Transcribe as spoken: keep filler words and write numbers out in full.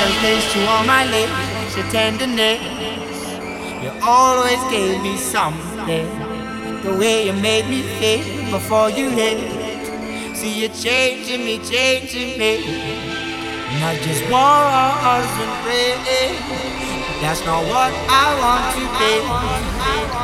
a place to all my lips, your tenderness. You always gave me something. The way you made me feel before you left. See you changing me, changing me. Not just wars and prayers. That's not what I want to be.